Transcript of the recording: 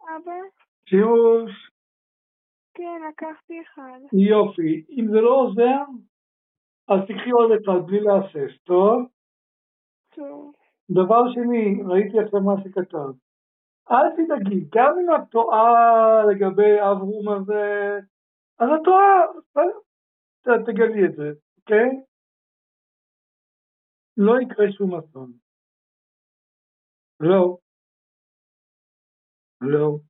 אבא? שימוש. כן, לקחתי אחד. יופי. אם זה לא עוזר, אז תקחי עוד אחד בלי להסס, טוב? טוב. דבר שני, ראיתי עכשיו מה שכתב. אל תדאגי, גם אם את טועה לגבי אברום הזה, אז את טועה, תגלי את זה, אוקיי? לא יקרה שום אסון. לא. לא.